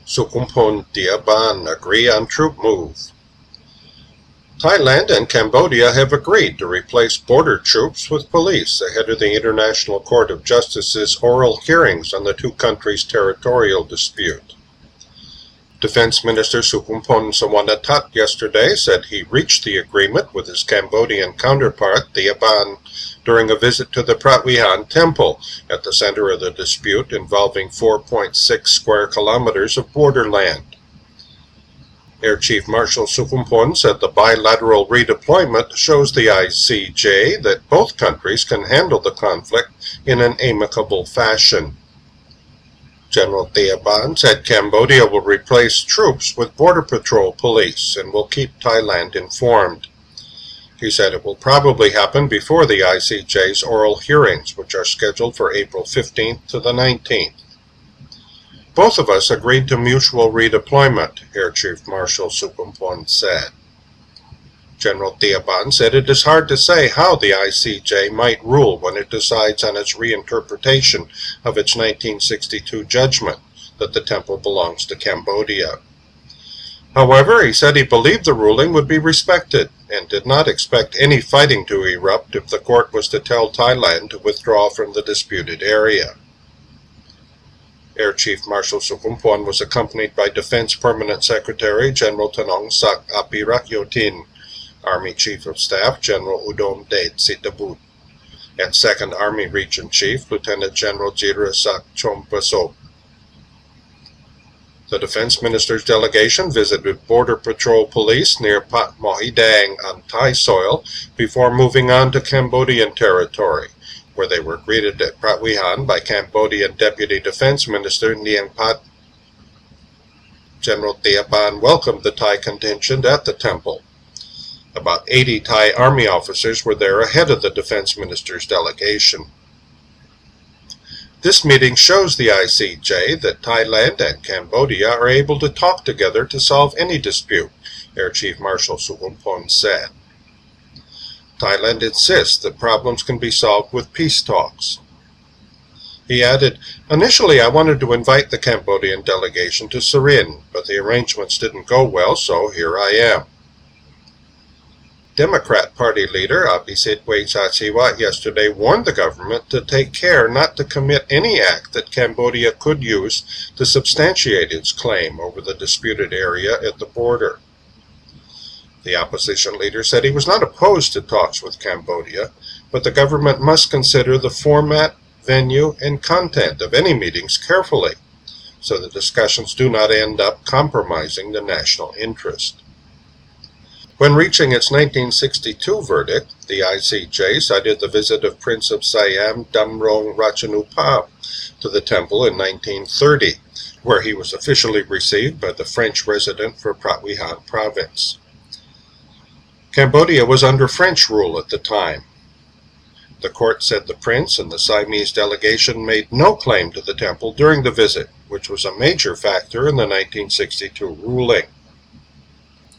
Sukumpon Diaban agree on troop move. Thailand and Cambodia have agreed to replace border troops with police ahead of the International Court of Justice's oral hearings on the two countries' territorial dispute. Defense Minister Sukumpon Sawanatat yesterday said he reached the agreement with his Cambodian counterpart, Diaban, during a visit to the Pratvihan Temple at the center of the dispute involving 4.6 square kilometers of borderland. Air Chief Marshal Sukumpon said the bilateral redeployment shows the ICJ that both countries can handle the conflict in an amicable fashion. General Diaban said Cambodia will replace troops with Border Patrol police and will keep Thailand informed. He said it will probably happen before the ICJ's oral hearings, which are scheduled for April 15th to the 19th. Both of us agreed to mutual redeployment, Air Chief Marshal Sukumpon said. General Diaban said it is hard to say how the ICJ might rule when it decides on its reinterpretation of its 1962 judgment that the temple belongs to Cambodia. However, he said he believed the ruling would be respected and did not expect any fighting to erupt if the court was to tell Thailand to withdraw from the disputed area. Air Chief Marshal Sukumpon was accompanied by Defense Permanent Secretary General Tanong Sak Apirakyotin, Army Chief of Staff General Udom Date Sitabut, and 2nd Army Region Chief Lieutenant General Jirasak Chompasop. The Defense Minister's delegation visited Border Patrol police near Pat Mohidang on Thai soil before moving on to Cambodian territory, where they were greeted at Pratvihan by Cambodian Deputy Defense Minister Niang Pat. General Diaban welcomed the Thai contingent at the temple. About 80 Thai Army officers were there ahead of the Defense Minister's delegation. This meeting shows the ICJ that Thailand and Cambodia are able to talk together to solve any dispute, Air Chief Marshal Sukumpon said. Thailand insists that problems can be solved with peace talks. He added, "Initially I wanted to invite the Cambodian delegation to Surin, but the arrangements didn't go well, so here I am." Democrat Party leader Apisit Wejsachiwa yesterday warned the government to take care not to commit any act that Cambodia could use to substantiate its claim over the disputed area at the border. The opposition leader said he was not opposed to talks with Cambodia, but the government must consider the format, venue, and content of any meetings carefully, so the discussions do not end up compromising the national interest. When reaching its 1962 verdict, the ICJ cited the visit of Prince of Siam Damrong Ratchanupa to the temple in 1930, where he was officially received by the French resident for Pratvihan province. Cambodia was under French rule at the time. The court said the prince and the Siamese delegation made no claim to the temple during the visit, which was a major factor in the 1962 ruling.